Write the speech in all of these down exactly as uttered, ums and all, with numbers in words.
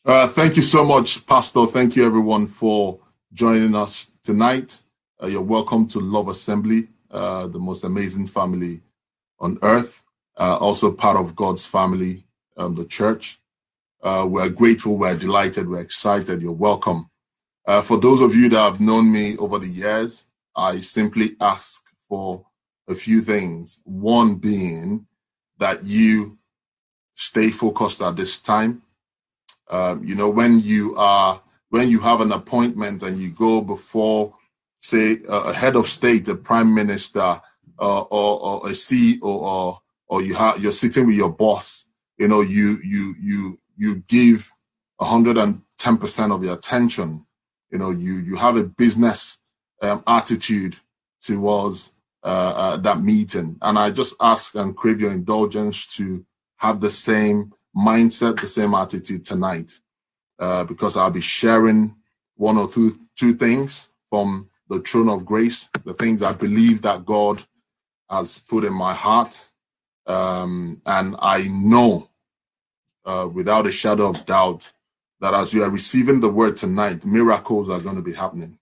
Uh, thank you so much, Pastor. Thank you, everyone, for joining us tonight. Uh, you're welcome to Love Assembly, uh, the most amazing family on earth, uh, also part of God's family, um, the church. Uh, we're grateful, we're delighted, we're excited. You're welcome. Uh, for those of you that have known me over the years, I simply ask for a few things. One being that you stay focused at this time. Um, you know, when you are when you have an appointment and you go before, say, uh, a head of state, a prime minister, uh, or, or a C E O, or or you have you're sitting with your boss. You know, you you you you give one hundred ten percent of your attention. You know, you you have a business um, attitude towards uh, uh, that meeting, and I just ask and crave your indulgence to have the same mindset, the same attitude tonight, uh, because I'll be sharing one or two two things from the throne of grace, the things I believe that God has put in my heart, um, and I know uh, without a shadow of doubt that as you are receiving the word tonight, miracles are going to be happening.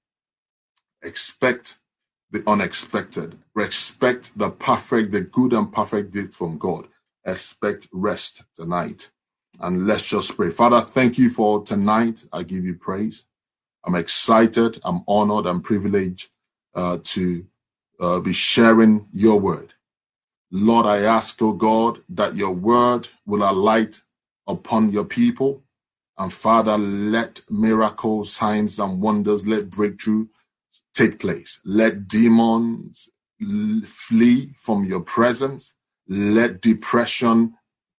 Expect the unexpected. Expect the perfect, the good and perfect gift from God. Expect rest tonight. And let's just pray. Father, thank you for tonight. I give you praise. I'm excited. I'm honored. I'm privileged uh, to uh, be sharing your word. Lord, I ask, oh God, that your word will alight upon your people. And Father, let miracles, signs, and wonders, let breakthrough take place. Let demons flee from your presence. Let depression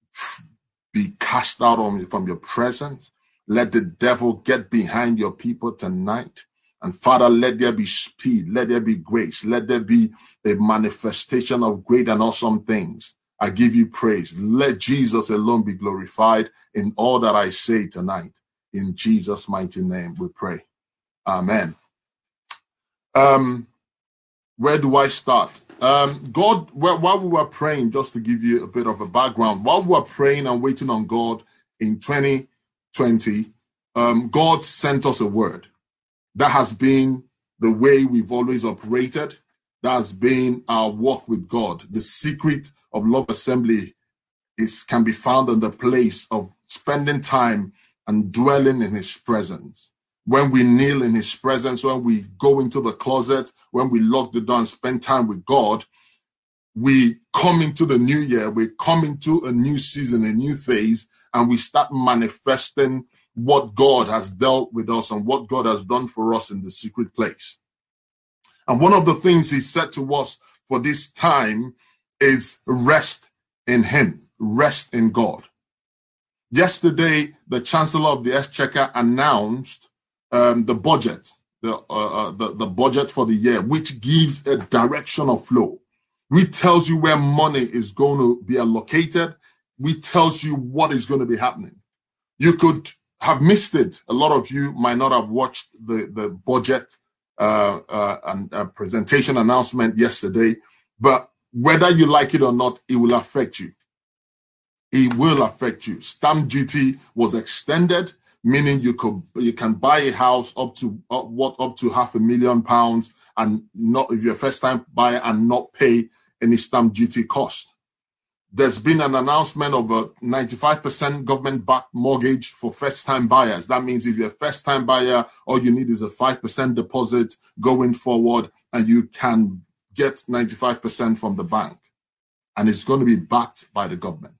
be cast out from your presence. Let the devil get behind your people tonight. And Father, let there be speed. Let there be grace. Let there be a manifestation of great and awesome things. I give you praise. Let Jesus alone be glorified in all that I say tonight. In Jesus' mighty name we pray. Amen. Um, where do I start? Um, God, while we were praying, just to give you a bit of a background, while we were praying and waiting on God in twenty twenty, um, God sent us a word. That has been the way we've always operated. That has been our walk with God. The secret of Love Assembly is can be found in the place of spending time and dwelling in his presence. When we kneel in his presence, when we go into the closet, when we lock the door and spend time with God, we come into the new year, we come into a new season, a new phase, and we start manifesting what God has dealt with us and what God has done for us in the secret place. And one of the things he said to us for this time is rest in him, rest in God. Yesterday, the Chancellor of the Exchequer announced um, the budget, the, uh, uh, the, the budget for the year, which gives a direction of flow. Which tells you where money is going to be allocated. Which tells you what is going to be happening. You could have missed it. A lot of you might not have watched the, the budget uh, uh, and uh, presentation announcement yesterday, but whether you like it or not, it will affect you. It will affect you. Stamp duty was extended, meaning you could you can buy a house up to up, what up to half a million pounds, and not if you're a first-time buyer and not pay any stamp duty cost. There's been an announcement of a ninety-five percent government-backed mortgage for first-time buyers. That means if you're a first-time buyer, all you need is a five percent deposit going forward, and you can get ninety-five percent from the bank. And it's going to be backed by the government.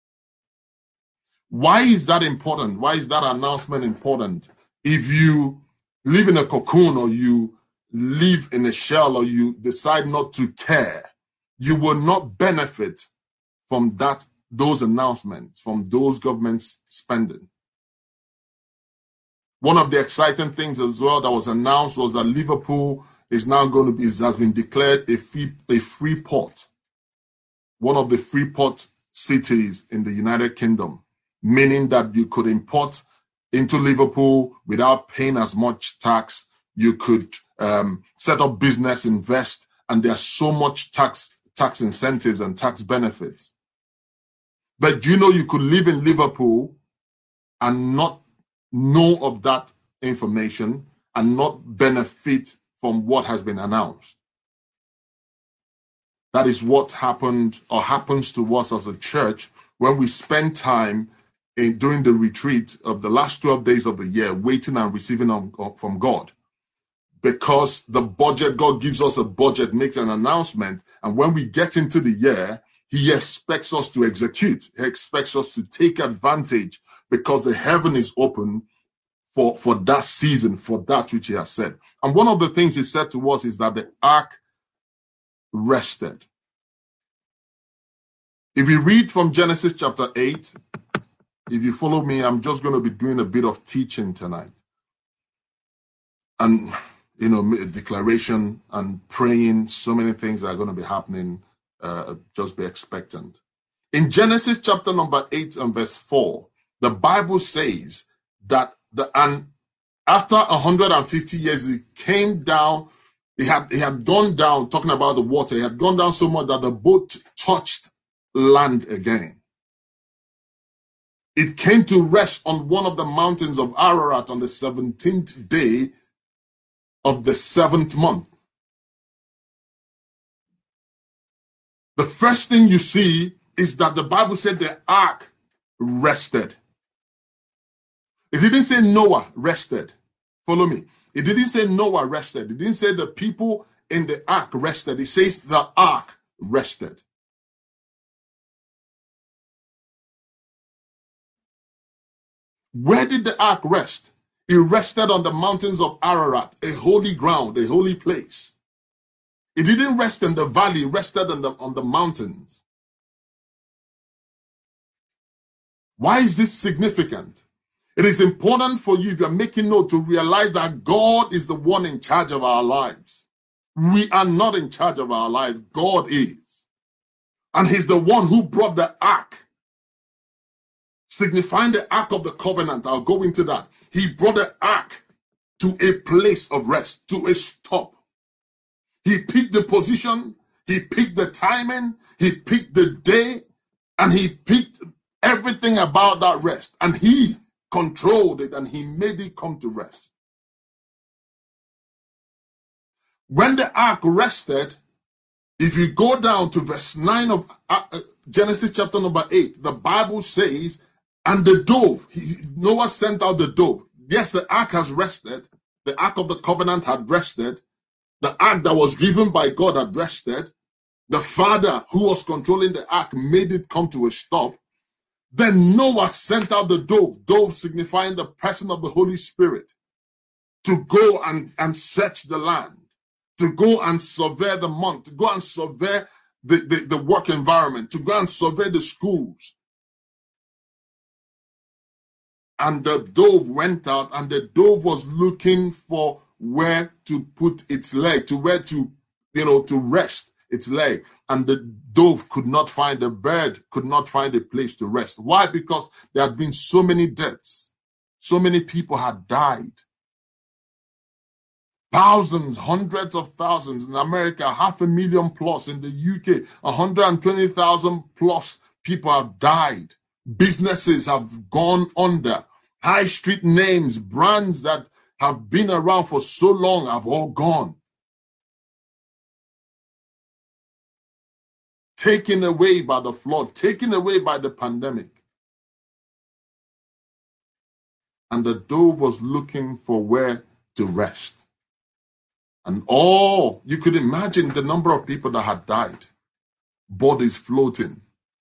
Why is that important? Why is that announcement important? If you live in a cocoon or you live in a shell or you decide not to care, you will not benefit from that, those announcements, from those governments spending. One of the exciting things as well that was announced was that Liverpool is now going to be, has been declared a free, a free port, one of the free port cities in the United Kingdom, meaning that you could import into Liverpool without paying as much tax. You could um, set up business, invest, and there's so much tax tax incentives and tax benefits. But do you know you could live in Liverpool and not know of that information and not benefit from what has been announced. That is what happened or happens to us as a church when we spend time in, during the retreat of the last twelve days of the year, waiting and receiving on, on, from God. Because the budget, God gives us a budget, makes an announcement, and when we get into the year, he expects us to execute. He expects us to take advantage because the heaven is open for, for that season, for that which he has said. And one of the things he said to us is that the ark rested. If you read from Genesis chapter eight, if you follow me, I'm just going to be doing a bit of teaching tonight. And, you know, declaration and praying, so many things are going to be happening. Uh, just be expectant. In Genesis chapter number eight and verse four, the Bible says that the and after one hundred fifty years, it came down, it had, it had gone down, talking about the water, it had gone down so much that the boat touched land again. It came to rest on one of the mountains of Ararat on the seventeenth day of the seventh month. The first thing you see is that the Bible said the ark rested. It didn't say Noah rested. Follow me. It didn't say Noah rested. It didn't say the people in the ark rested. It says the ark rested. Where did the ark rest? It rested on the mountains of Ararat, a holy ground, a holy place. It didn't rest in the valley, it rested on the, on the mountains. Why is this significant? It is important for you, if you're making note, to realize that God is the one in charge of our lives. We are not in charge of our lives. God is. And he's the one who brought the ark, signifying the ark of the covenant. I'll go into that. He brought the ark to a place of rest, to a stop. He picked the position, he picked the timing, he picked the day, and he picked everything about that rest. And he controlled it and he made it come to rest. When the ark rested, if you go down to verse nine of Genesis chapter number eight, the Bible says, and the dove, he, Noah sent out the dove. Yes, the ark has rested. The ark of the covenant had rested. The ark that was driven by God had rested. The father who was controlling the ark made it come to a stop. Then Noah sent out the dove, dove signifying the person of the Holy Spirit, to go and, and search the land, to go and survey the month, to go and survey the, the, the work environment, to go and survey the schools. And the dove went out, and the dove was looking for where to put its leg, to where to, you know, to rest its leg. And the dove could not find, the bird could not find a place to rest. Why? Because there had been so many deaths. So many people had died. Thousands, hundreds of thousands in America, half a million plus in the U K, one hundred twenty thousand plus people have died. Businesses have gone under. High street names, brands that have been around for so long have all gone. Taken away by the flood, taken away by the pandemic. And the dove was looking for where to rest. And all, you could imagine the number of people that had died. Bodies floating.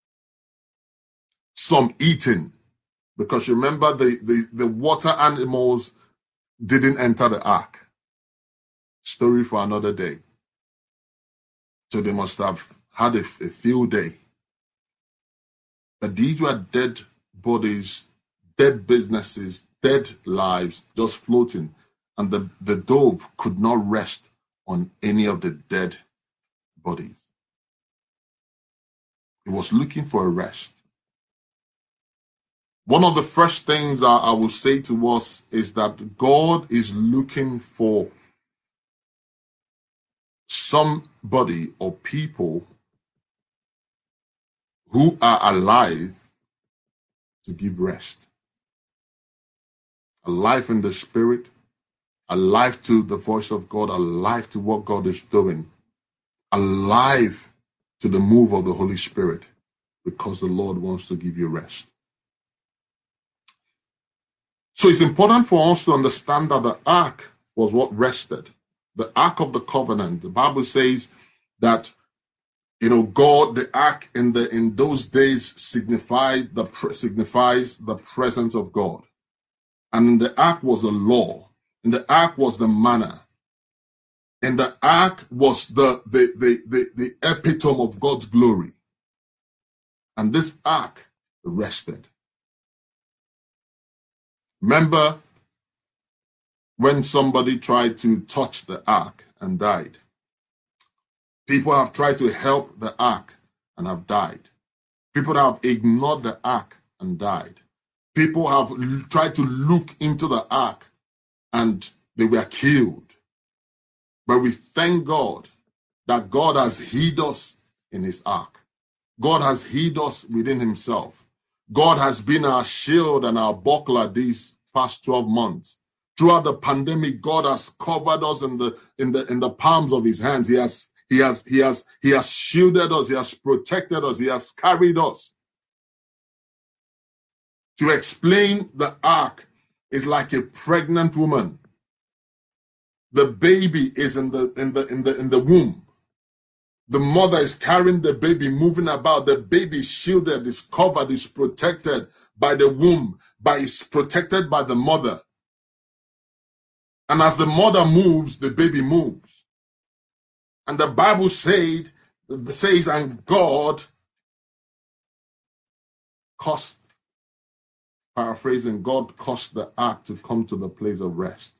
Some eaten. Because remember, the, the, the water animals didn't enter the ark. Story for another day. So they must have had a, a field day. But these were dead bodies, dead businesses, dead lives, just floating. And the, the dove could not rest on any of the dead bodies. It was looking for a rest. One of the first things I, I will say to us is that God is looking for somebody or people who are alive to give rest. alive in the Spirit, alive to the voice of God, alive to what God is doing, alive to the move of the Holy Spirit, because the Lord wants to give you rest. So it's important for us to understand that the ark was what rested. The ark of the covenant. The Bible says that, you know, God, the ark in the in those days signified the signifies the presence of God, and the ark was a law, and the ark was the manna, and the ark was the the the the, the epitome of God's glory, and this ark rested. Remember when somebody tried to touch the ark and died? People have tried to help the ark and have died. People have ignored the ark and died. People have tried to look into the ark and they were killed. But we thank God that God has hid us in his ark. God has hid us within himself. God has been our shield and our buckler these past twelve months. Throughout the pandemic, God has covered us in the in the in the palms of his hands. He has he has he has he has shielded us, he has protected us, he has carried us. To explain the ark is like a pregnant woman. The baby is in the in the in the in the womb. The mother is carrying the baby, moving about. The baby is shielded, is covered, is protected by the womb, by is protected by the mother. And as the mother moves, the baby moves. And the Bible said, says, and God caused, paraphrasing, God caused the ark to come to the place of rest.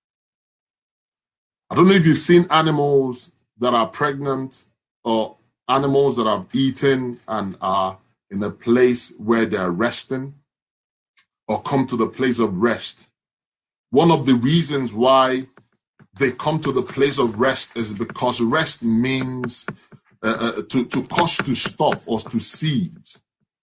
I don't know if you've seen animals that are pregnant or animals that have eaten and are in a place where they're resting or come to the place of rest. One of the reasons why they come to the place of rest is because rest means uh, uh, to, to cause to stop or to cease.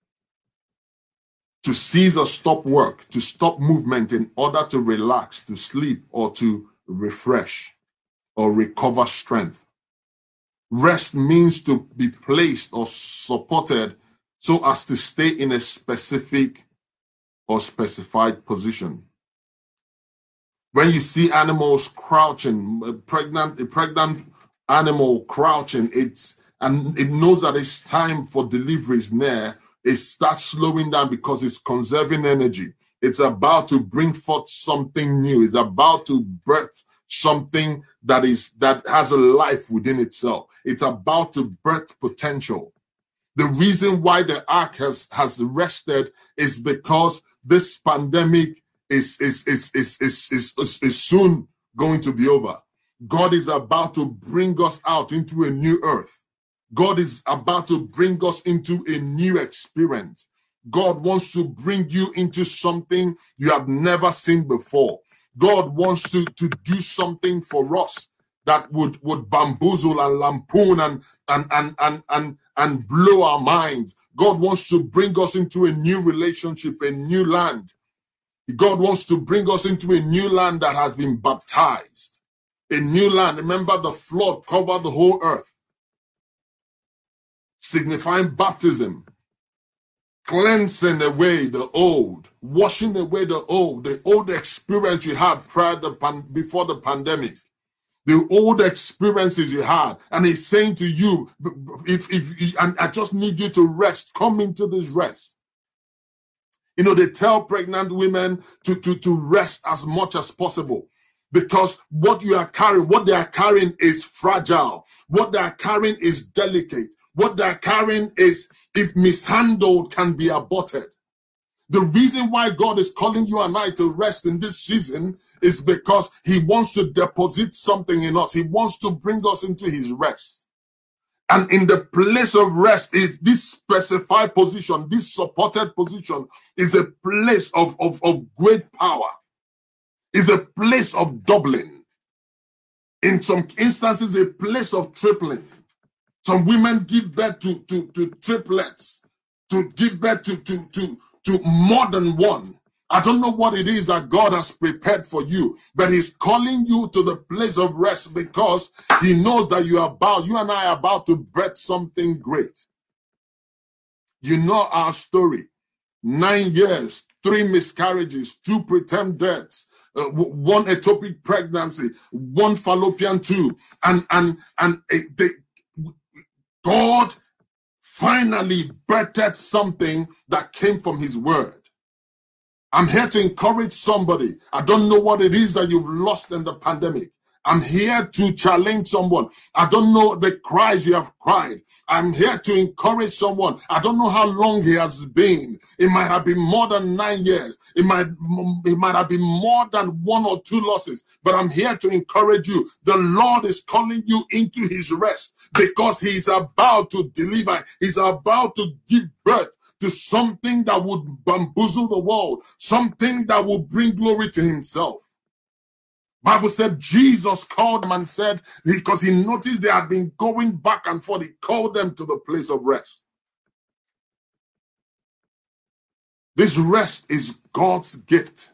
To cease or stop work, to stop movement in order to relax, to sleep, or to refresh or recover strength. Rest means to be placed or supported so as to stay in a specific or specified position. When you see animals crouching, a pregnant, a pregnant animal crouching, it's and it knows that it's time for delivery is near. It starts slowing down because it's conserving energy. It's about to bring forth something new. It's about to birth something that is that has a life within itself. It's about to birth potential. The reason why the ark has, has rested is because this pandemic is, is, is, is, is, is, is, is soon going to be over. God is about to bring us out into a new earth. God is about to bring us into a new experience. God wants to bring you into something you have never seen before. God wants to, to do something for us that would, would bamboozle and lampoon and, and, and, and, and, and blow our minds. God wants to bring us into a new relationship, a new land. God wants to bring us into a new land that has been baptized. A new land. Remember, the flood covered the whole earth, signifying baptism. Cleansing away the old, washing away the old, the old experience you had prior to pan, before the pandemic, the old experiences you had, and he's saying to you, if if and I just need you to rest, come into this rest. You know, they tell pregnant women to to to rest as much as possible, because what you are carrying, what they are carrying is fragile. What they are carrying is delicate. What they're carrying is, if mishandled, can be aborted. The reason why God is calling you and I to rest in this season is because he wants to deposit something in us. He wants to bring us into his rest. And in the place of rest is this specified position, this supported position is a place of, of, of great power. Is a place of doubling. In some instances, a place of tripling. Some women give birth to, to, to triplets, to give birth to, to, to, to more than one. I don't know what it is that God has prepared for you, but he's calling you to the place of rest because he knows that you are about, you and I are about to birth something great. You know our story. Nine years, three miscarriages, two preterm deaths, uh, one ectopic pregnancy, one fallopian tube, and and and uh, they, God finally birthed something that came from his word. I'm here to encourage somebody. I don't know what it is that you've lost in the pandemic. I'm here to challenge someone. I don't know the cries you have cried. I'm here to encourage someone. I don't know how long he has been. It might have been more than nine years. It might, it might have been more than one or two losses. But I'm here to encourage you. The Lord is calling you into his rest because he's about to deliver. He's about to give birth to something that would bamboozle the world, something that will bring glory to himself. Bible said Jesus called them and said, because he noticed they had been going back and forth, he called them to the place of rest. This rest is God's gift.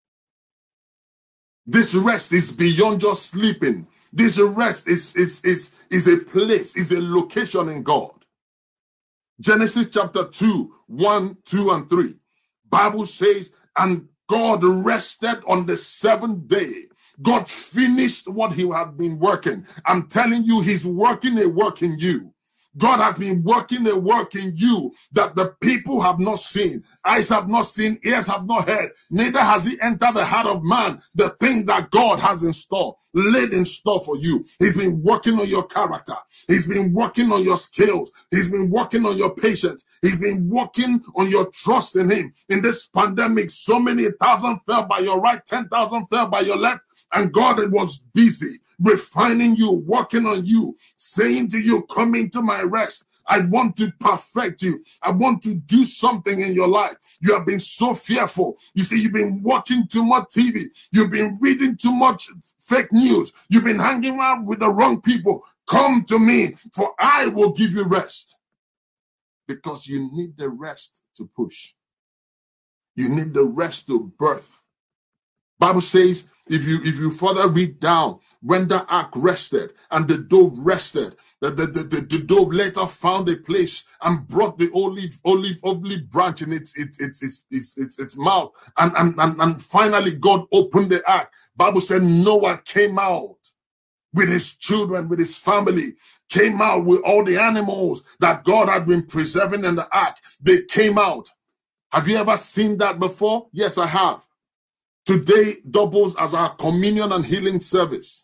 This rest is beyond just sleeping. This rest is, is, is, is a place, is a location in God. Genesis chapter two, one, two, and three. Bible says, and God rested on the seventh day. God finished what he had been working. I'm telling you, he's working a work in you. God has been working a work in you that the people have not seen, eyes have not seen, ears have not heard, neither has he entered the heart of man, the thing that God has in store, laid in store for you. He's been working on your character. He's been working on your skills. He's been working on your patience. He's been working on your trust in him. In this pandemic, so many thousand fell by your right, ten thousand fell by your left, and God was busy refining you, working on you, saying to you, come into my rest. I want to perfect you. I want to do something in your life. You have been so fearful. You see, you've been watching too much T V. You've been reading too much fake news. You've been hanging around with the wrong people. Come to me, for I will give you rest. Because you need the rest to push. You need the rest to birth. Bible says, If you if you further read down, when the ark rested and the dove rested, the, the, the, the, the dove later found a place and brought the olive olive olive branch in its its its its its, its, its mouth, and, and and and finally God opened the ark. Bible said Noah came out with his children, with his family, came out with all the animals that God had been preserving in the ark. They came out. Have you ever seen that before? Yes, I have. Today doubles as our communion and healing service.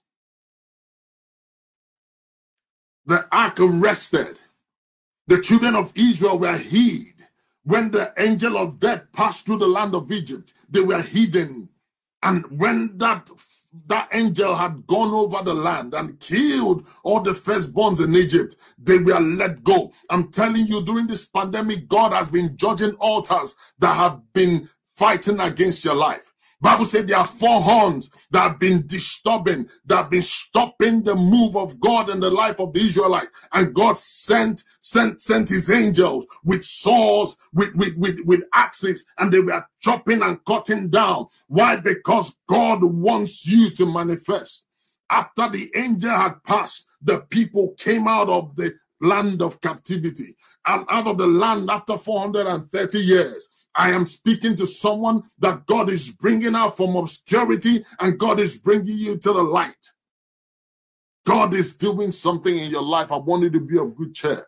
The ark rested. The children of Israel were hid. When the angel of death passed through the land of Egypt, they were hidden. And when that, that angel had gone over the land and killed all the firstborns in Egypt, they were let go. I'm telling you, during this pandemic, God has been judging altars that have been fighting against your life. Bible said there are four horns that have been disturbing, that have been stopping the move of God in the life of the Israelites. And God sent, sent, sent his angels with swords, with, with, with, with axes, and they were chopping and cutting down. Why? Because God wants you to manifest. After the angel had passed, the people came out of the land of captivity and out of the land after four hundred thirty years. I am speaking to someone that God is bringing out from obscurity and God is bringing you to the light. God is doing something in your life. I want you to be of good cheer.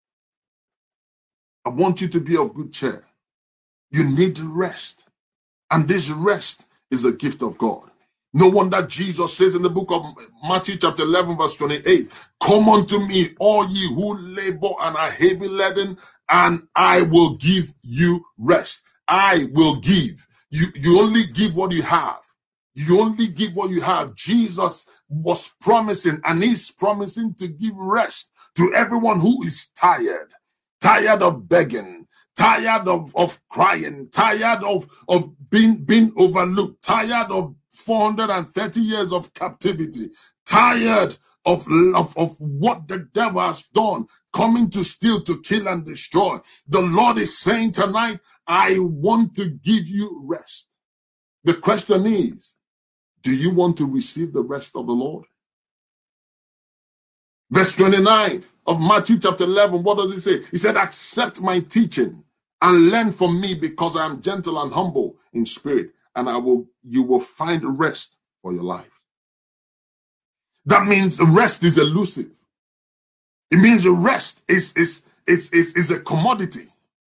I want you to be of good cheer. You need rest. And this rest is a gift of God. No wonder Jesus says in the book of Matthew chapter eleven verse twenty-eight, come unto me all ye who labor and are heavy laden, and I will give you rest. I will give. You, you only give what you have. You only give what you have. Jesus was promising and is promising to give rest to everyone who is tired, tired of begging, tired of, of crying, tired of, of being, being overlooked, tired of four hundred thirty years of captivity, tired of, of, of what the devil has done, coming to steal, to kill, and destroy. The Lord is saying tonight, I want to give you rest. The question is, do you want to receive the rest of the Lord? Verse twenty-nine of Matthew chapter eleven, what does it say? He said, accept my teaching and learn from me, because I am gentle and humble in spirit, and I will you will find rest for your life. That means rest is elusive. It means rest is, is, is, is, is a commodity.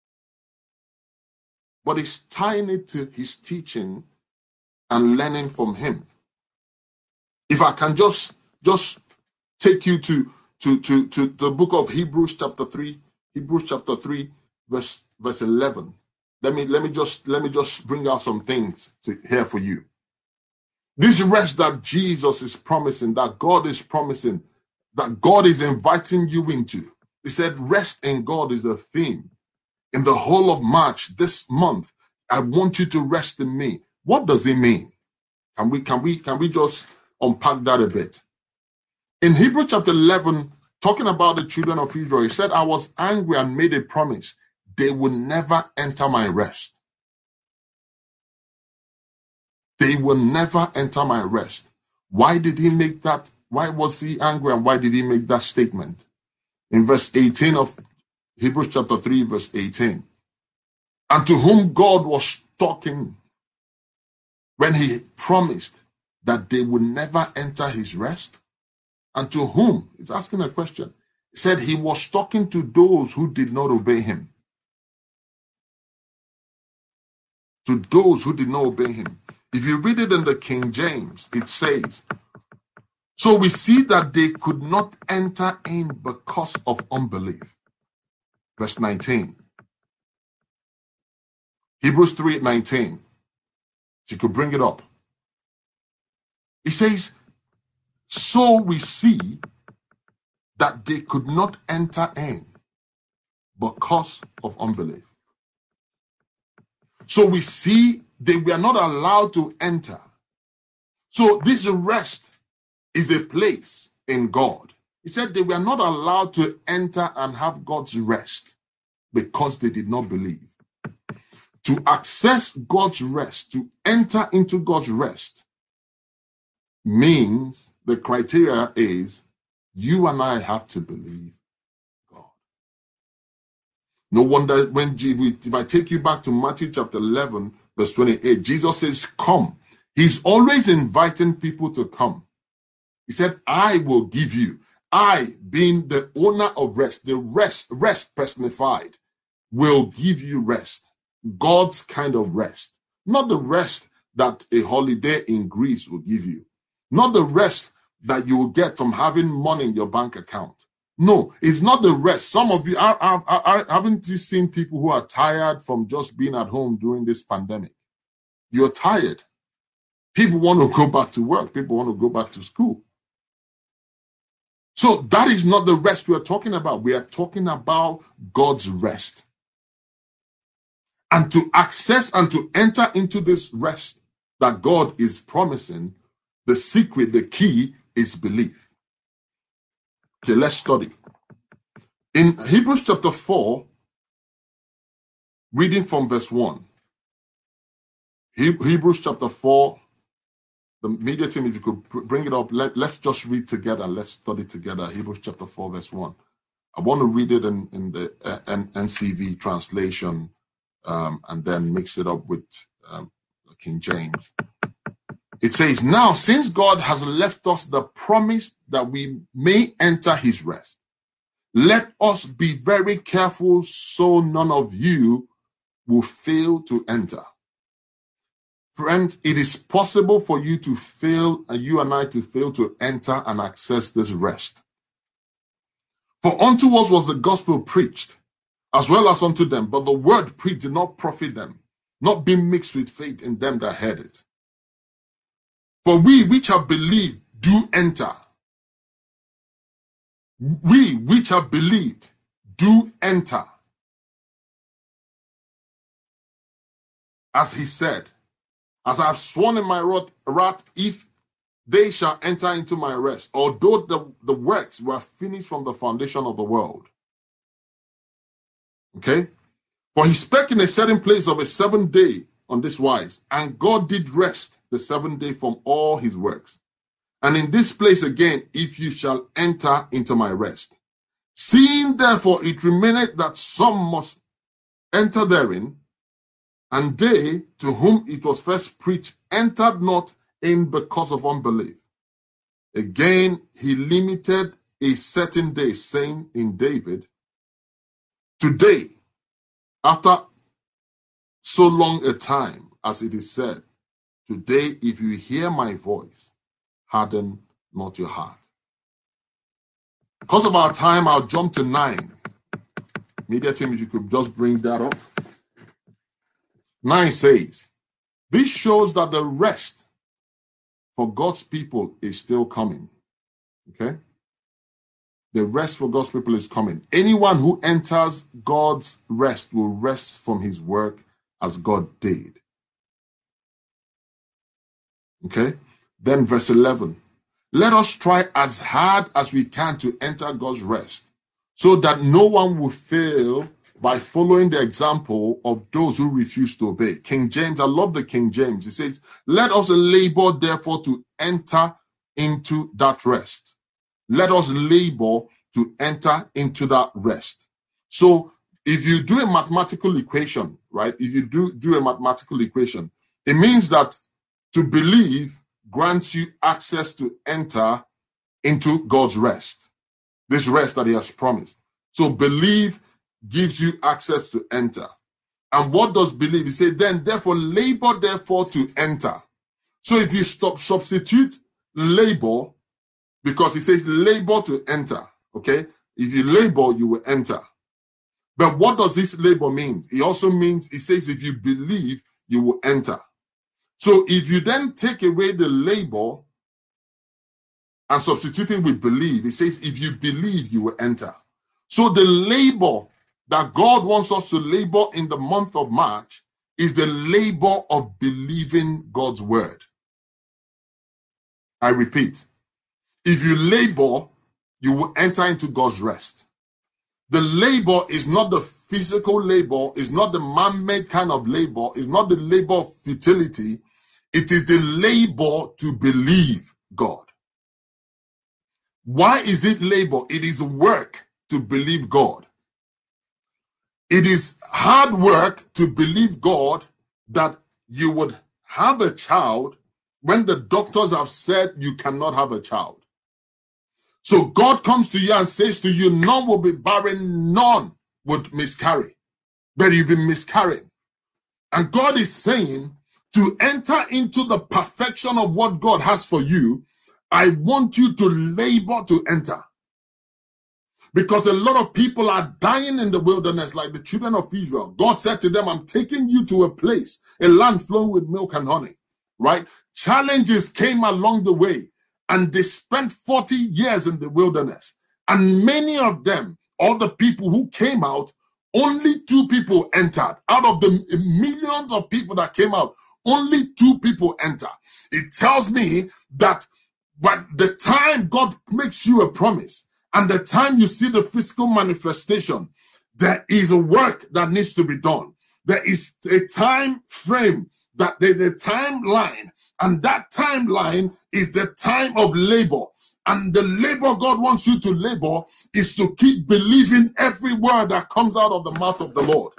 But he's tying it to his teaching and learning from him. If I can just, just take you to, to, to, to the book of Hebrews chapter three, Hebrews chapter three, verse, verse eleven. Let me, let me just, let me just bring out some things to here for you. This rest that Jesus is promising, that God is promising, that God is inviting you into. He said, rest in God is a theme. In the whole of March, this month, I want you to rest in me. What does it mean? Can we, can we, can we just unpack that a bit? In Hebrews chapter eleven, talking about the children of Israel, he said, I was angry and made a promise. They will never enter my rest. They will never enter my rest. Why did he make that? Why was he angry, and why did he make that statement? In verse eighteen of Hebrews chapter three, verse eighteen. And to whom God was talking when he promised that they would never enter his rest. And to whom? It's asking a question. He said he was talking to those who did not obey him. To those who did not obey him. If you read it in the King James, it says, so we see that they could not enter in because of unbelief. Verse nineteen. Hebrews three nineteen. You could bring it up. It says, so we see that they could not enter in because of unbelief. So we see they were not allowed to enter. So this rest is a place in God. He said they were not allowed to enter and have God's rest because they did not believe. To access God's rest, to enter into God's rest, means the criteria is you and I have to believe God. No wonder when, if I take you back to Matthew chapter eleven, verse twenty-eight, Jesus says, come. He's always inviting people to come. He said, I will give you. I, being the owner of rest, the rest, rest personified, will give you rest. God's kind of rest. Not the rest that a holiday in Greece will give you. Not the rest that you will get from having money in your bank account. No, it's not the rest. Some of you, are, are, are, haven't you seen people who are tired from just being at home during this pandemic? You're tired. People want to go back to work. People want to go back to school. So that is not the rest we are talking about. We are talking about God's rest. And to access and to enter into this rest that God is promising, the secret, the key is belief. Okay, let's study. In Hebrews chapter four, reading from verse one. He- Hebrews chapter four, the media team, if you could bring it up, let, let's just read together. Let's study together. Hebrews chapter four, verse one. I want to read it in, in the uh, N C V translation. Um, and then mix it up with um, King James. It says, now since God has left us the promise that we may enter his rest, let us be very careful so none of you will fail to enter. Friends, it is possible for you to fail, and you and I to fail to enter and access this rest. For unto us was the gospel preached, as well as unto them, but the word preached did not profit them, not being mixed with faith in them that heard it. For we which have believed do enter. We which have believed do enter. As he said, as I have sworn in my wrath, if they shall enter into my rest, although the, the works were finished from the foundation of the world. Okay? For he spake in a certain place of a seventh day on this wise, and God did rest the seventh day from all his works. And in this place again, if you shall enter into my rest. Seeing therefore it remaineth that some must enter therein, and they to whom it was first preached entered not in because of unbelief. Again, he limited a certain day, saying in David, today, after so long a time, as it is said, today, if you hear my voice, harden not your heart. Because of our time, I'll jump to nine. Media team, if you could just bring that up. Nine says, this shows that the rest for God's people is still coming. Okay? The rest for God's people is coming. Anyone who enters God's rest will rest from his work as God did. Okay? Then verse eleven. Let us try as hard as we can to enter God's rest, so that no one will fail by following the example of those who refuse to obey. King James, I love the King James. It says, let us labor therefore to enter into that rest. Let us labor to enter into that rest. So if you do a mathematical equation, right? If you do, do a mathematical equation, it means that to believe grants you access to enter into God's rest. This rest that he has promised. So believe gives you access to enter. And what does believe? He said, then therefore labor therefore to enter. So if you stop substitute labor, because he says labor to enter, okay? If you labor, you will enter. But what does this labor mean? It also means, he says, if you believe, you will enter. So if you then take away the labor and substitute it with believe, it says, if you believe, you will enter. So the labor that God wants us to labor in the month of March is the labor of believing God's word. I repeat, if you labor, you will enter into God's rest. The labor is not the physical labor, is not the man-made kind of labor, is not the labor of futility. It is the labor to believe God. Why is it labor? It is work to believe God. It is hard work to believe God that you would have a child when the doctors have said you cannot have a child. So God comes to you and says to you, none will be barren, none would miscarry. But you've been miscarrying. And God is saying, to enter into the perfection of what God has for you, I want you to labor to enter. Because a lot of people are dying in the wilderness like the children of Israel. God said to them, I'm taking you to a place, a land flowing with milk and honey, right? Challenges came along the way, and they spent forty years in the wilderness. And many of them, all the people who came out, only two people entered. Out of the millions of people that came out, only two people enter. It tells me that by the time God makes you a promise, and the time you see the physical manifestation, there is a work that needs to be done. There is a time frame, that there's a timeline, and that timeline is the time of labor. And the labor God wants you to labor is to keep believing every word that comes out of the mouth of the Lord.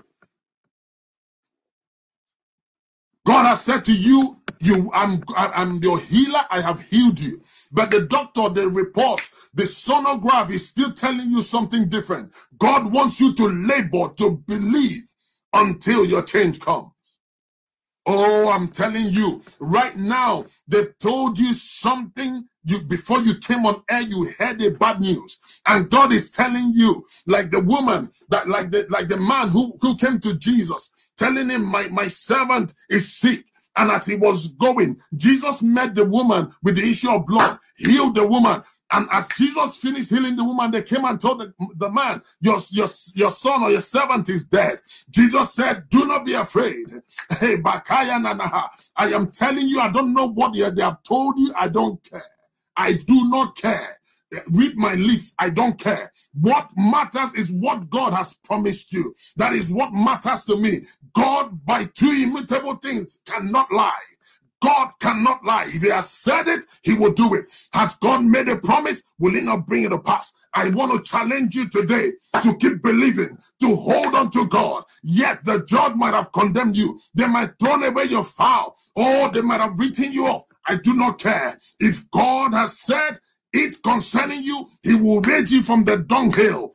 God has said to you, you, I'm, I'm your healer, I have healed you. But the doctor, the report, the sonograph is still telling you something different. God wants you to labor, to believe until your change comes. Oh, I'm telling you, right now, they've told you something. You, before you came on air, you heard the bad news. And God is telling you, like the woman, that like the like the man who, who came to Jesus, telling him, my, my servant is sick. And as he was going, Jesus met the woman with the issue of blood, healed the woman. And as Jesus finished healing the woman, they came and told the, the man, your, your, your son or your servant is dead. Jesus said, do not be afraid. Hey, Bakaya Nanaha, I am telling you, I don't know what they have told you. I don't care. I do not care. read my lips, I don't care. What matters is what God has promised you. That is what matters to me. God, by two immutable things, cannot lie. God cannot lie. If he has said it, he will do it. Has God made a promise? Will he not bring it to pass? I want to challenge you today to keep believing, to hold on to God. Yet the judge might have condemned you. They might thrown away your file, or they might have written you off. I do not care. If God has said it concerning you, he will raise you from the dunghill.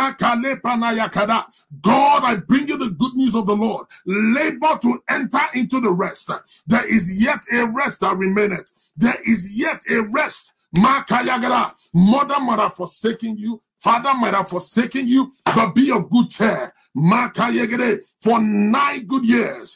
God, I bring you the good news of the Lord. Labor to enter into the rest. There is yet a rest that remaineth. There is yet a rest. Mother might have forsaken you. Father might have forsaken you. But be of good cheer. For nine good years.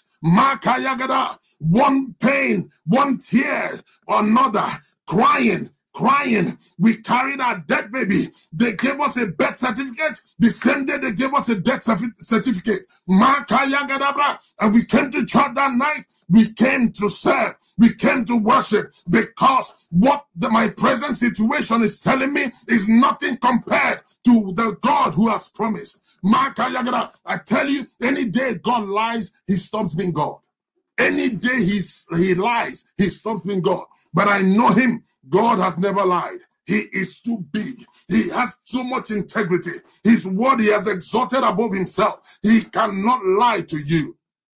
One pain, one tear, another, crying. Crying, we carried our dead baby. They gave us a birth certificate. The same day they gave us a death certificate. And we came to church that night. We came to serve. We came to worship because what the, my present situation is telling me is nothing compared to the God who has promised. I tell you, any day God lies, he stops being God. Any day he's, he lies, he stops being God. But I know him. God has never lied. He is too big. He has so much integrity. His word he has exalted above himself. He cannot lie to you.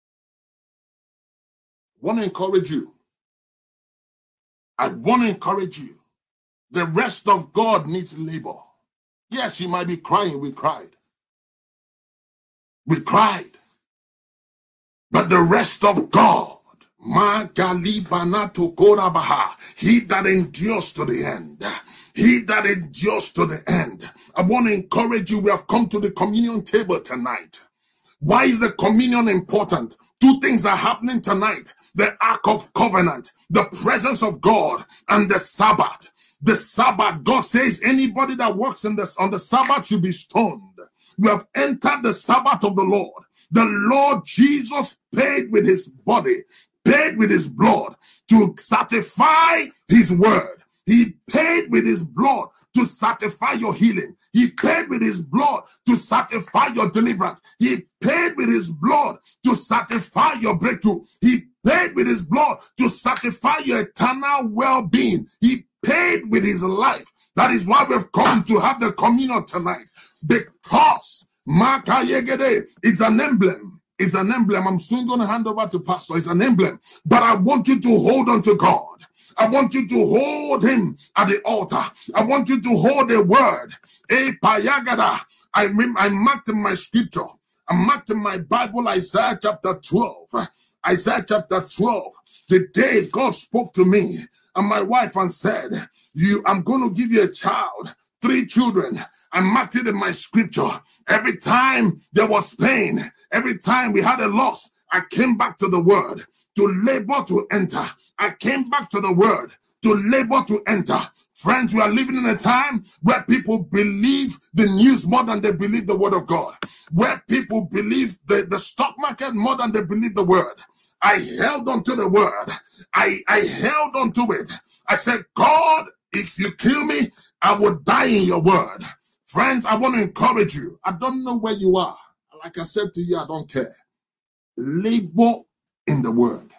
I want to encourage you. I want to encourage you. The rest of God needs labor. Yes, you might be crying. We cried. We cried. But the rest of God, he that endures to the end. He that endures to the end. I want to encourage you. We have come to the communion table tonight. Why is the communion important? Two things are happening tonight. The Ark of Covenant, the presence of God, and the Sabbath. The Sabbath, God says anybody that works in this, on the Sabbath should be stoned. We have entered the Sabbath of the Lord. The Lord Jesus paid with his body, paid with his blood to satisfy his word. He paid with his blood to satisfy your healing. He paid with his blood to satisfy your deliverance. He paid with his blood to satisfy your breakthrough. He paid with his blood to satisfy your eternal well-being. He paid with his life. That is why we've come to have the communion tonight. Because it's an emblem. It's an emblem. I'm soon going to hand over to Pastor. It's an emblem. But I want you to hold on to God. I want you to hold him at the altar. I want you to hold the word. I, I marked in my scripture. I marked in my Bible Isaiah chapter twelve. Isaiah chapter twelve. The day God spoke to me and my wife and said, "You, I'm going to give you a child, three children." I marked it in my scripture. Every time there was pain, every time we had a loss, I came back to the word, to labor to enter. I came back to the word, to labor to enter. Friends, we are living in a time where people believe the news more than they believe the word of God. Where people believe the, the stock market more than they believe the word. I held on to the word. I, I held on to it. I said, God, if you kill me, I will die in your word. Friends, I want to encourage you. I don't know where you are. Like I said to you, I don't care. Labor in the word.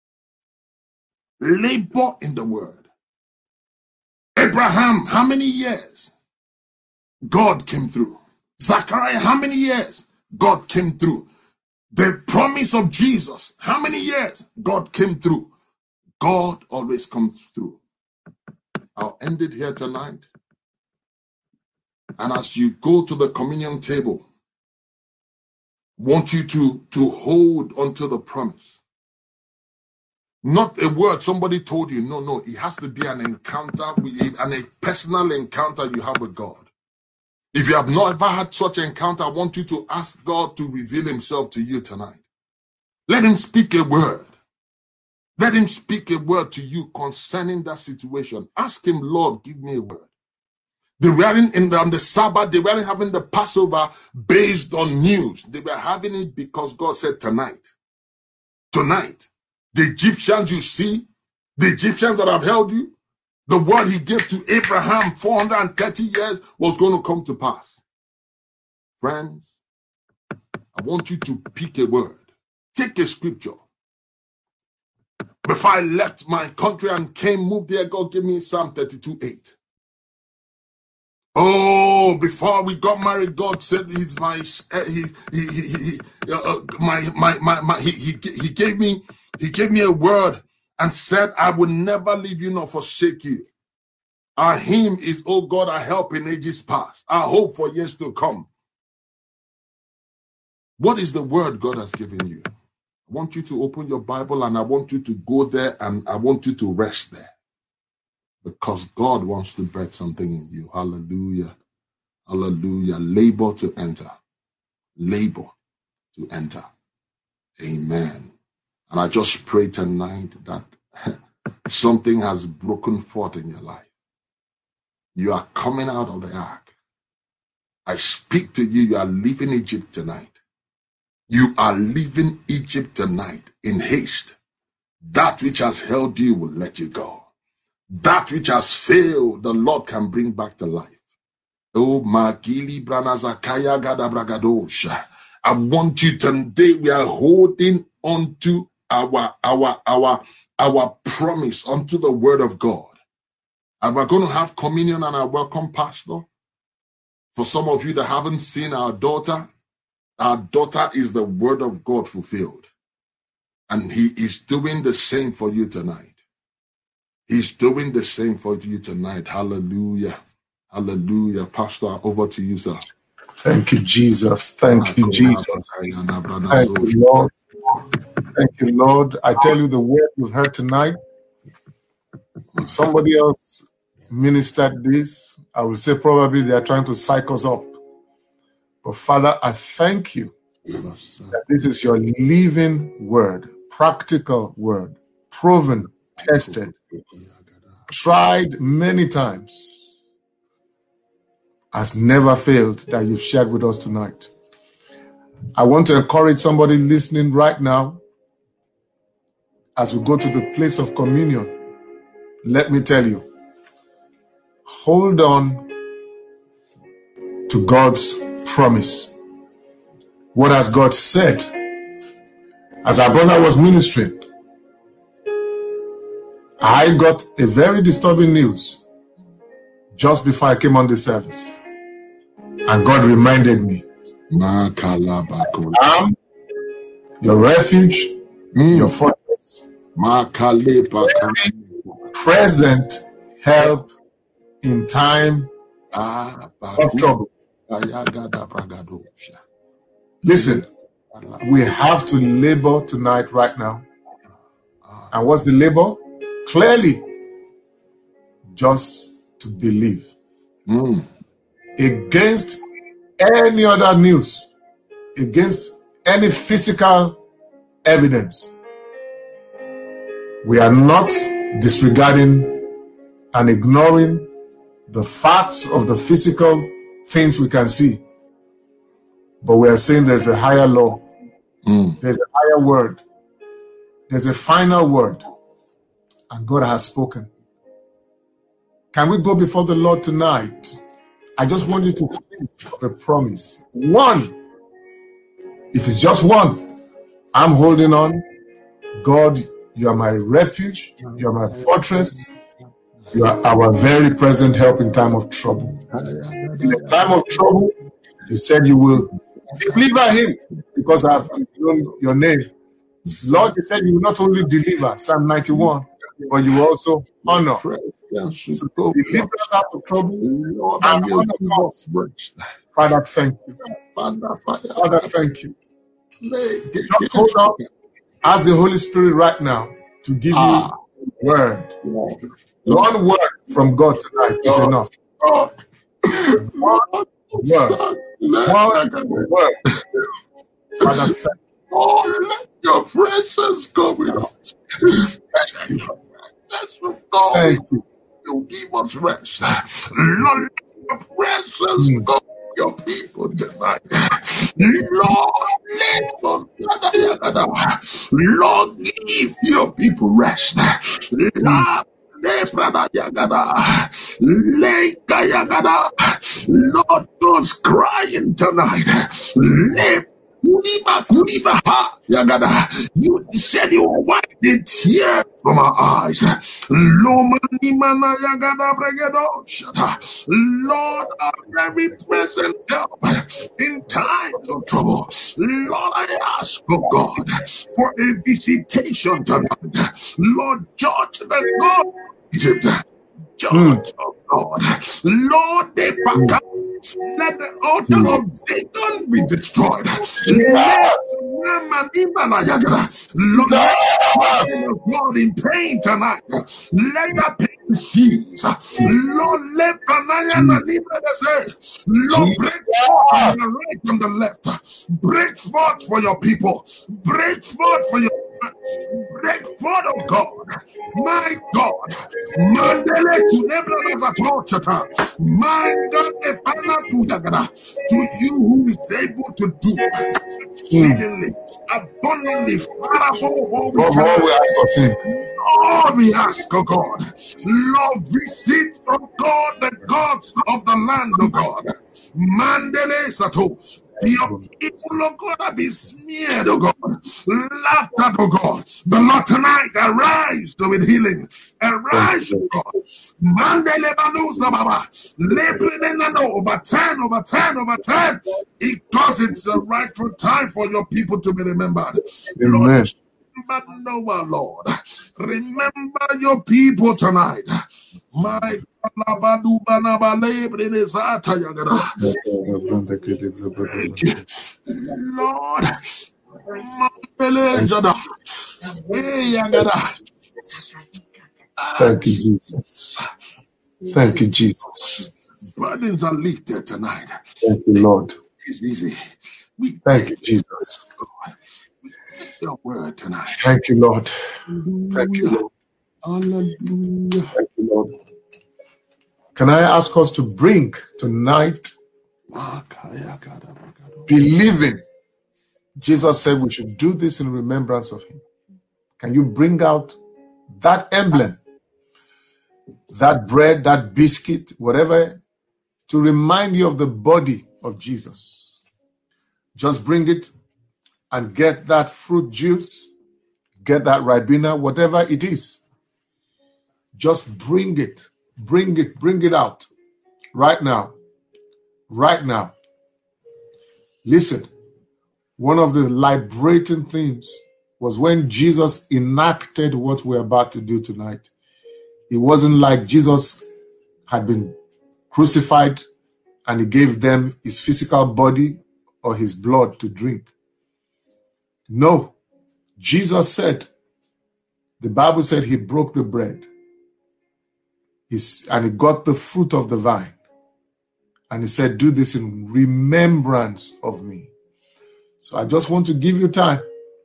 Labor in the word. Abraham, how many years? God came through. Zachariah, how many years? God came through. The promise of Jesus, how many years? God came through. God always comes through. I'll end it here tonight. And as you go to the communion table, want you to, to hold onto the promise. Not a word somebody told you. No, no. It has to be an encounter, with, an, a personal encounter you have with God. If you have not ever had such an encounter, I want you to ask God to reveal himself to you tonight. Let him speak a word. Let him speak a word to you concerning that situation. Ask him, Lord, give me a word. They weren't in the, on the Sabbath, they weren't having the Passover based on news. They were having it because God said tonight. Tonight. The Egyptians you see, the Egyptians that have held you, The word he gave to Abraham four hundred thirty years was going to come to pass. Friends, I want you to pick a word. Take a scripture. Before I left my country and came, moved there, God gave me Psalm thirty-two eight. Oh, before we got married, God said he's my uh, he, he, he, he, uh, my, my, my, my, he, he, he gave me he gave me a word and said, I will never leave you nor forsake you. Our hymn is, oh God, our help in ages past, our hope for years to come. What is the word God has given you? I want you to open your Bible and I want you to go there and I want you to rest there. Because God wants to birth something in you. Hallelujah. Hallelujah. Labor to enter. Labor to enter. Amen. And I just pray tonight that something has broken forth in your life. You are coming out of the ark. I speak to you. You are leaving Egypt tonight. You are leaving Egypt tonight in haste. That which has held you will let you go. That which has failed, the Lord can bring back to life. Oh, Magili Branazakaya Gadabragadosha. I want you today, we are holding on to our, our, our, our promise, onto the word of God. And we're going to have communion and I welcome Pastor. For some of you that haven't seen our daughter, our daughter is the word of God fulfilled. And he is doing the same for you tonight. He's doing the same for you tonight. Hallelujah. Hallelujah. Pastor, over to you, sir. Thank you, Jesus. Thank you, Jesus. Thank you, Lord. Thank you, Lord. I tell you the word you've heard tonight. If somebody else ministered this, I will say probably they are trying to psych us up. But Father, I thank you that this is your living word, practical word, proven, tested, tried many times, has never failed, that you've shared with us tonight. I want to encourage somebody listening right now as we go to the place of communion. Let me tell you, hold on to God's promise. What has God said? As our brother was ministering, I got a very disturbing news just before I came on the service. And God reminded me, I'm your refuge, mm. your fortress, present help in time of trouble. Listen, we have to labor tonight, right now. And what's the labor? Clearly, just to believe. Mm. Against any other news, against any physical evidence, we are not disregarding and ignoring the facts of the physical things we can see. But we are saying there's a higher law. Mm. There's a higher word. There's a final word. And God has spoken. Can we go before the Lord tonight? I just want you to think of a promise. One. If it's just one, I'm holding on. God, you are my refuge. You are my fortress. You are our very present help in time of trouble. In a time of trouble, you said you will deliver him because I have known your name. Lord, you said you will not only deliver, Psalm ninety-one, but you will also honor. So deliver us out of trouble and honor us. Father, thank you. Father, thank you. Just hold on. Ask the Holy Spirit right now to give you a word. One word from God tonight is enough. One word. One word. Father, thank you. Oh, let your presence go with us. Thank you. Thank you. You give us rest. Lord, let your presence mm. go with your people tonight. Lord, let Lord, give your people rest. Lord, Lord God's crying tonight. You said you wiped the tears from our eyes. Lord, our very present help in times of trouble. Lord, I ask, oh God, for a visitation tonight. Lord, judge the God of Egypt. Judge, oh God. Lord, they pack. Let the altar of Dagon be destroyed. Let Lord, let God in pain tonight. Let the pain cease. Lord, let Banana say, Lord, break forth from the right and the left. Break forth for your people. Break forth for your break forth, oh God. My God. Mandele to Nebuchadnezzar torture. My God, to you who is able to do exceedingly, abundantly, far above all we can. Lord, we ask, oh God, Lord, visit, oh God, the gods of the land, oh God. Mandele Sato. Your people, oh God, have been smeared, oh God, laughed at, oh God. The Lord tonight, arise with healing. Arise, oh God. Mandele Banusa Baba. Over ten, over ten, over ten. Because it's the rightful time for your people to be remembered. Lord, remember Noah, Lord. Remember your people tonight. My God, Lord, thank you, Jesus. Thank you, Jesus. Burdens are lifted tonight. Thank you, Lord. It's easy. We thank you, Jesus. We take your word tonight. Thank you, Lord. Thank you, Lord. Hallelujah. Thank you, Lord. Can I ask us to bring tonight, believing Jesus said we should do this in remembrance of him? Can you bring out that emblem, that bread, that biscuit, whatever, to remind you of the body of Jesus? Just bring it and get that fruit juice, get that Ribena, whatever it is. Just bring it, bring it, bring it out right now, right now. Listen, one of the liberating things was when Jesus enacted what we're about to do tonight. It wasn't like Jesus had been crucified and he gave them his physical body or his blood to drink. No, Jesus said, the Bible said he broke the bread He's, and he got the fruit of the vine. And he said, do this in remembrance of me. So I just want to give you time.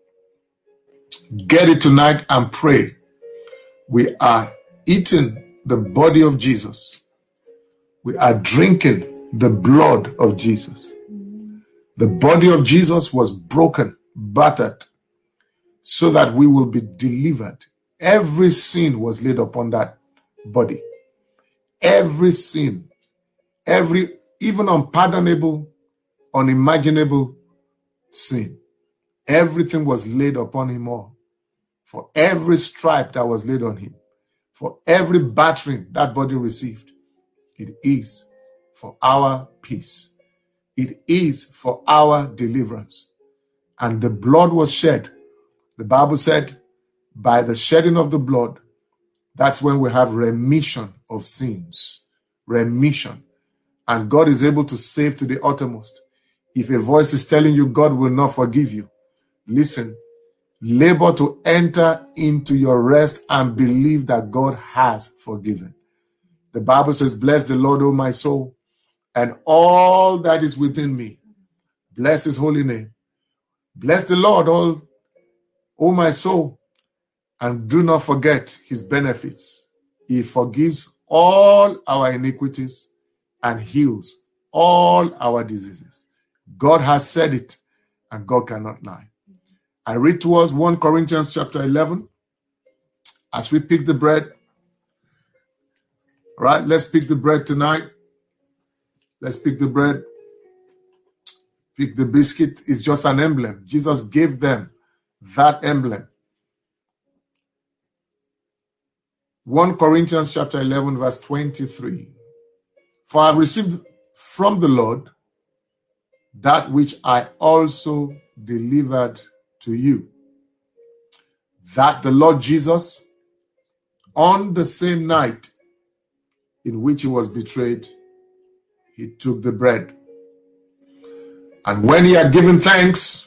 Get it tonight and pray. We are eating the body of Jesus. We are drinking the blood of Jesus. The body of Jesus was broken, battered, so that we will be delivered. Every sin was laid upon that body. Every sin, every even unpardonable, unimaginable sin, everything was laid upon him all. For every stripe that was laid on him, for every battering that body received, it is for our peace. It is for our deliverance. And the blood was shed. The Bible said, by the shedding of the blood, that's when we have remission of sins. Remission. And God is able to save to the uttermost. If a voice is telling you God will not forgive you, listen, labor to enter into your rest and believe that God has forgiven. The Bible says, bless the Lord, O my soul, and all that is within me. Bless his holy name. Bless the Lord, all, O my soul, and do not forget his benefits. He forgives all our iniquities and heals all our diseases. God has said it, and God cannot lie. I read to us First Corinthians chapter eleven. As we pick the bread, All right, let's pick the bread tonight. Let's pick the bread. Pick the biscuit. It's just an emblem. Jesus gave them that emblem. First Corinthians chapter eleven, verse twenty-three. For I have received from the Lord that which I also delivered to you, that the Lord Jesus, on the same night in which he was betrayed, he took the bread. And when he had given thanks,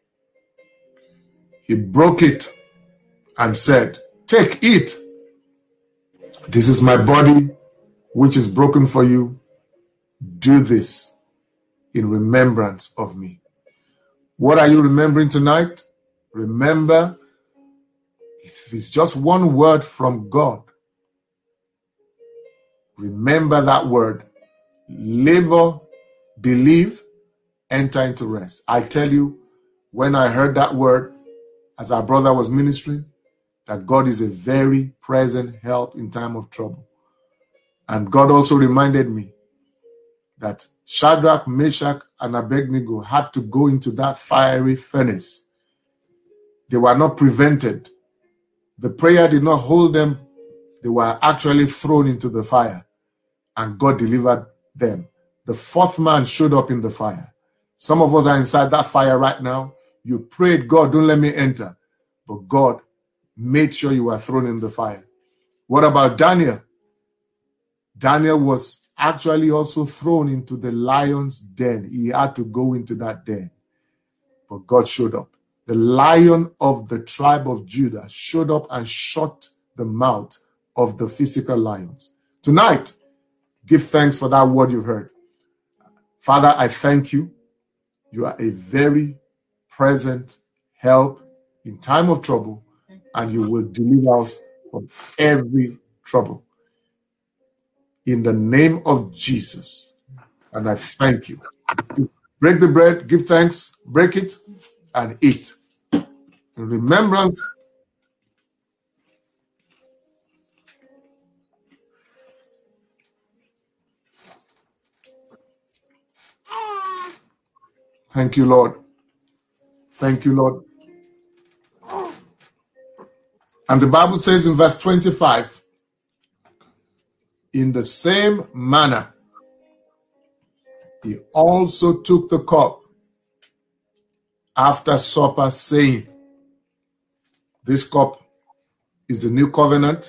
he broke it and said, "Take, eat. This is my body, which is broken for you. Do this in remembrance of me." What are you remembering tonight? Remember, if it's just one word from God, remember that word. Labor, believe, enter into rest. I tell you, when I heard that word, as our brother was ministering, that God is a very present help in time of trouble. And God also reminded me that Shadrach, Meshach, and Abednego had to go into that fiery furnace. They were not prevented. The prayer did not hold them. They were actually thrown into the fire, and God delivered them. The fourth man showed up in the fire. Some of us are inside that fire right now. You prayed, "God, don't let me enter." But God made sure you were thrown in the fire. What about Daniel? Daniel was actually also thrown into the lion's den. He had to go into that den. But God showed up. The Lion of the tribe of Judah showed up and shut the mouth of the physical lions. Tonight, give thanks for that word you heard. Father, I thank you. You are a very present help in time of trouble, and you will deliver us from every trouble. In the name of Jesus. And I thank you. Break the bread, give thanks, break it, and eat. In remembrance. Thank you, Lord. Thank you, Lord. And the Bible says in verse twenty-five, in the same manner, he also took the cup after supper, saying, "This cup is the new covenant.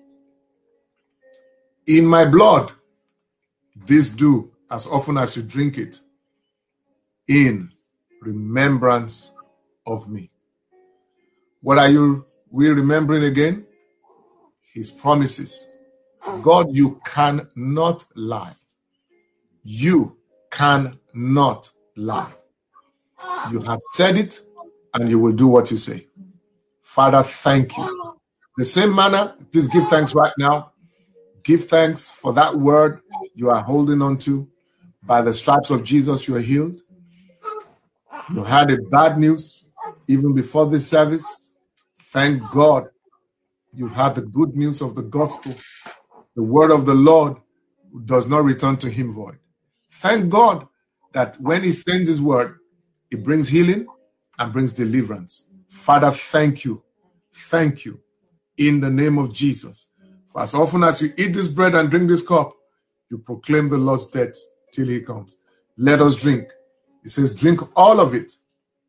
In my blood, this do as often as you drink it in remembrance of me." What are you we remembering again? His promises. God, you cannot lie. You cannot lie. You have said it, and you will do what you say. Father, thank you. The same manner, please give thanks right now. Give thanks for that word you are holding on to. By the stripes of Jesus, you are healed. You had a bad news even before this service. Thank God you've had the good news of the gospel. The word of the Lord does not return to him void. Thank God that when he sends his word, it brings healing and brings deliverance. Father, thank you. Thank you in the name of Jesus. For as often as you eat this bread and drink this cup, you proclaim the Lord's death till he comes. Let us drink. It says, drink all of it.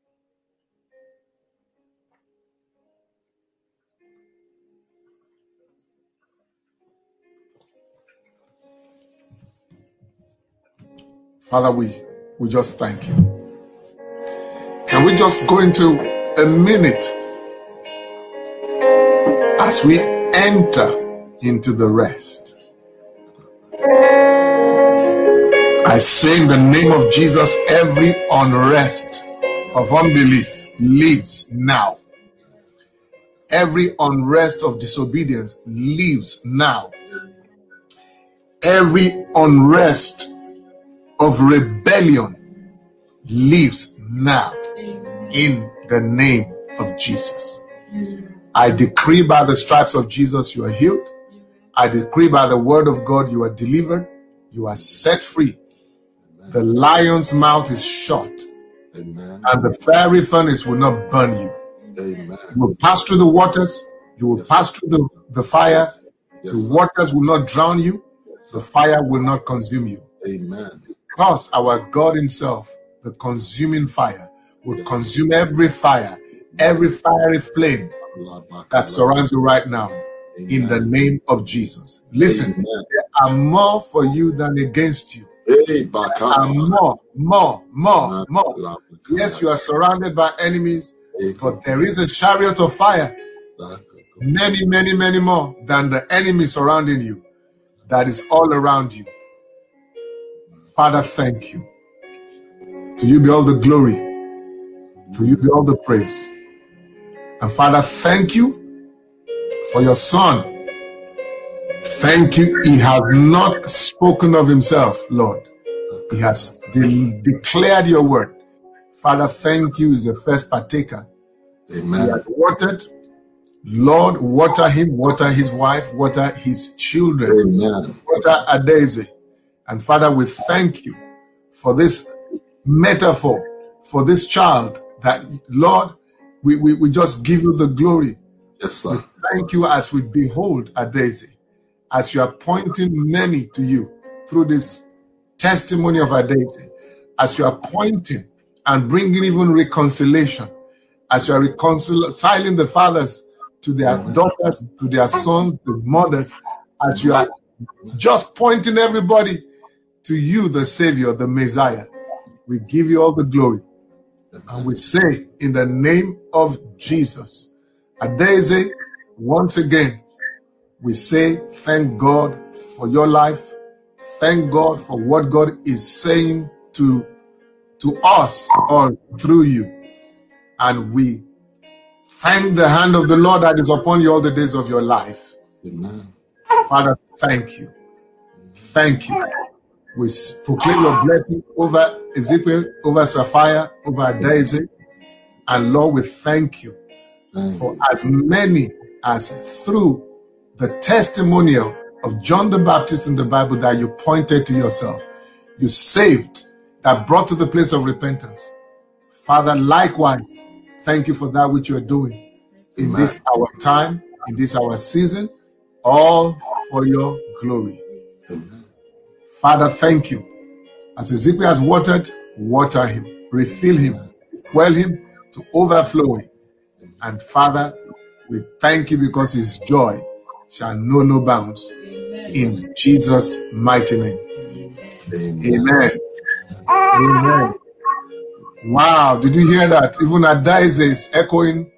Father, we, we just thank you. Can we just go into a minute as we enter into the rest? I say in the name of Jesus, every unrest of unbelief leaves now. Every unrest of disobedience leaves now. Every unrest of rebellion leaves now. In the name of Jesus. I decree by the stripes of Jesus you are healed. I decree by the word of God, you are delivered, you are set free. Amen. The lion's mouth is shut. Amen. And the fiery furnace will not burn you. Amen. You will pass through the waters, you will yes, pass through the, the fire. Yes. Yes, the waters will not drown you, yes, the fire will not consume you. Amen. Because our God himself, the consuming fire, will yes. consume every fire, every fiery flame that surrounds you right now. Amen. In the name of Jesus. Listen, Amen. There are more for you than against you. Hey, there are more, more, more, more. Yes, you are surrounded by enemies, but there is a chariot of fire. Many, many, many more than the enemy surrounding you. That is all around you. Father, thank you. To you be all the glory. To you be all the praise. And Father, thank you for your son. Thank you. He has not spoken of himself, Lord. He has de- declared your word. Father, thank you. He's the first partaker. Amen. He has watered. Lord, water him, water his wife, water his children. Amen. Water Adeze. And Father, we thank you for this metaphor, for this child that, Lord, we, we, we just give you the glory. Yes, sir. We thank you as we behold Adeze, as you are pointing many to you through this testimony of Adeze, as you are pointing and bringing even reconciliation, as you are reconciling the fathers to their Amen. Daughters, to their sons, the mothers, as you are just pointing everybody to you, the Savior, the Messiah. We give you all the glory. And we say, in the name of Jesus, Adeze, once again, we say, thank God for your life. Thank God for what God is saying to, to us or through you. And we thank the hand of the Lord that is upon you all the days of your life. Amen. Father, thank you. Thank you. We proclaim your blessing over Ezekiel, over Sapphire, over Adeze. And Lord, we thank you thank for you. As many as through the testimonial of John the Baptist in the Bible that you pointed to yourself, you saved, that brought to the place of repentance. Father, likewise, thank you for that which you're doing in Amen. This our time, in this our season, all for your glory. Amen. Father, thank you. As Ezekiel has watered, water him, refill him, fuel him to overflowing. And Father, we thank you because his joy shall know no bounds. Amen. In Jesus' mighty name. Amen. Amen. Amen. Wow, did you hear that? Even Adeze is echoing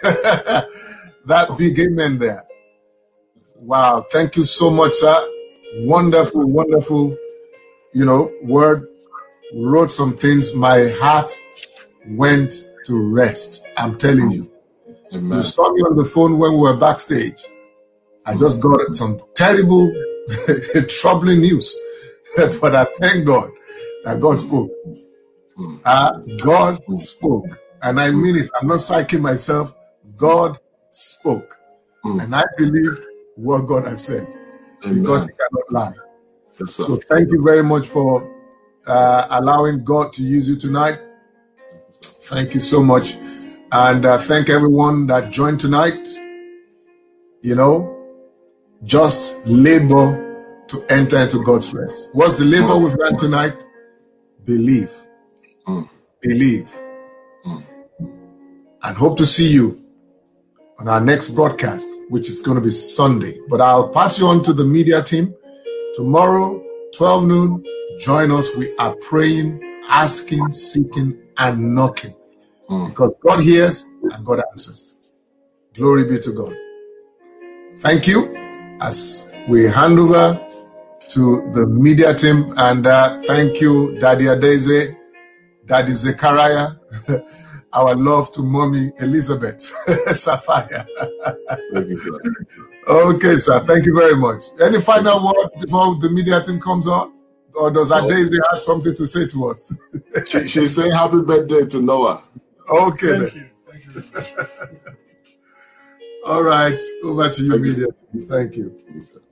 that big amen there. Wow, thank you so much, sir. Wonderful, wonderful, you know, word. Wrote some things. My heart went to rest. I'm telling you. Amen. You saw me on the phone when we were backstage. I just got some terrible, troubling news. But I thank God that God spoke. Uh, God spoke. And I mean it. I'm not psyching myself. God spoke. And I believed what God has said. Amen. Because he cannot lie. Yes, so thank you very much for uh, allowing God to use you tonight. Thank you so much. And uh, thank everyone that joined tonight. You know, just labor to enter into God's rest. What's the labor we've learned tonight? Believe. Mm. Believe. Mm. And hope to see you on our next broadcast, which is going to be Sunday. But I'll pass you on to the media team. Tomorrow, twelve noon, join us. We are praying, asking, seeking, and knocking. Mm. Because God hears and God answers. Glory be to God. Thank you. As we hand over to the media team, and uh, thank you, Daddy Adeze, Daddy Zechariah, our love to Mommy Elizabeth Sapphire. Thank you, sir. Okay, sir. Thank you very much. Any final word before the media team comes on? Or does Adeze have something to say to us? she, she's saying happy birthday to Noah. Okay, thank then. You. Thank you very much. All right. Over to you, media team. Thank you.